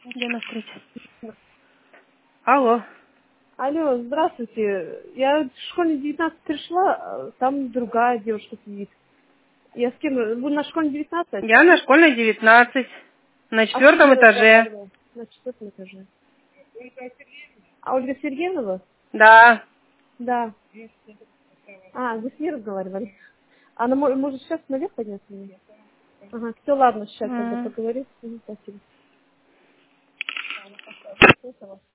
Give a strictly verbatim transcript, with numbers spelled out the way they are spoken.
Где на встрече? Алло. Алло, здравствуйте. Я в школе девятнадцать пришла, а там другая девушка сидит. Я с кем? Вы на школе девятнадцать? Я на школьной девятнадцать. На А с кем я четвертом этаже. разговаривала? На четвертом этаже. А Ольга Сергеевна? Да. Да. А, вы с ней разговаривали. Она мо- может сейчас наверх подняться? Мне? Ага, все, ладно, сейчас тогда М. поговорим. Мгм, спасибо.